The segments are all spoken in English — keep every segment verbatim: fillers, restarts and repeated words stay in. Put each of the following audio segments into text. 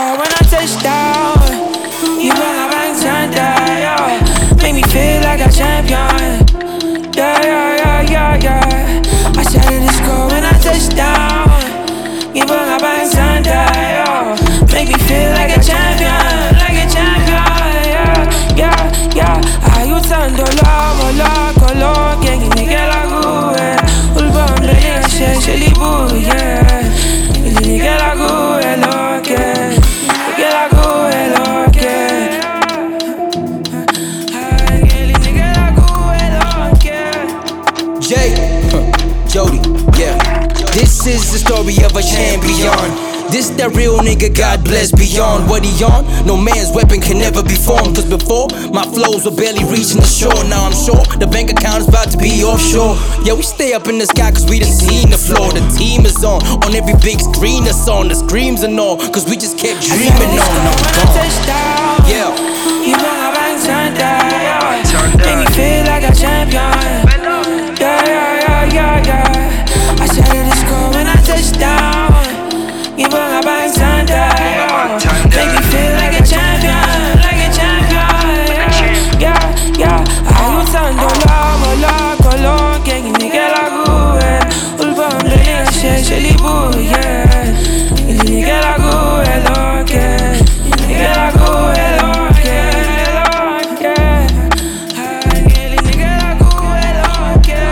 score when I touch down. You bring my bank turned down, yeah. Make me feel like a champion. Yeah, yeah, yeah, yeah, yeah. I started to score when I touch down. You bring my bank turned down, yeah. Make me feel like a champion, like a champion, yeah, yeah, yeah. Aiutando l'uomo, loco, loco, che mi che la gue. Un bombe che scende li buie. Mi che la gue, loche. Mi che la gue, loche. Mi che la gue, loche. Jay, huh, Jody, yeah. This is the story of a champion. This that real nigga, God bless beyond what he on. No man's weapon can never be formed. Cause before, my flows were barely reaching the shore. Now I'm sure the bank account is about to be offshore. Yeah, we stay up in the sky cause we done seen the floor. The team is on, on every big screen that's on. The screams and all, cause we just kept dreaming on. No, touchdown. Yeah. You bring my bank turned down. Make me feel like a champion. Yeah, yeah, yeah, yeah, yeah. I started to score when I touched down. You bring my bank turned down. Make me feel like a champion, like a champion. Yeah, yeah, yeah. Aiutando l'uomo, loco, loco, che mi che la gue. Un bombe che scende li buie. Mi che la gue, loche. Mi che la gue, loche, loche. Mi che la gue, loche.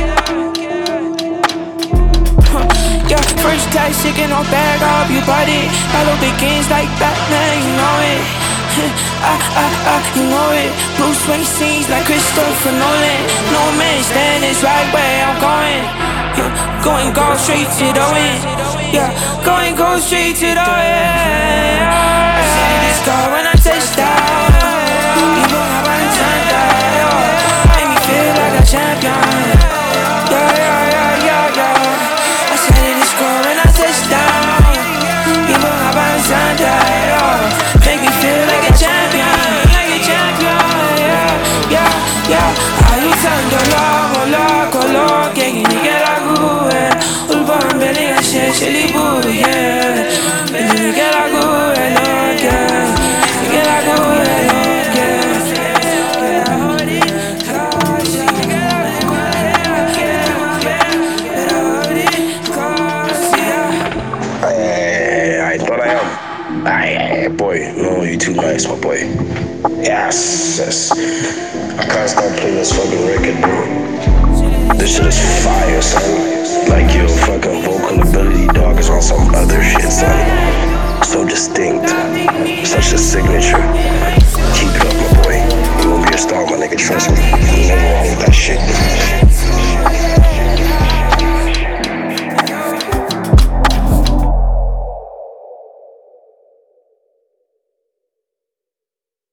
Yeah, first class chicken on bag up your body. Follow the games like Batman, you know it. ah, ah, ah, you know it. Bruce Wayne scenes like Christopher Nolan. No man stand is right where I'm going. Yeah, going go straight to the win. Yeah, going go straight to the win. I see this star when I touch down. Even if I turn down, make me feel like a champion. Yeah, yeah, yeah, yeah, yeah. I see this score when I touch down. Even if I turn down, make me feel like a champion, like a champion. Yeah, yeah, yeah. Aiutando l'uomo, loco, loco, che mi che la gue. Un bombe che scende li buie. Mi che la gue, loche. Mi che la gue, loche. I thought I am. Aye, boy, no, you too nice, my boy. Yes, yes. I can't stop playing this fucking record, bro. This shit is fire, son. Like your fucking vocal ability, dog, is on some other shit, son. So distinct, such a signature. Keep it up, my boy. You won't be a star, my nigga, trust me. You're never wrong with that shit.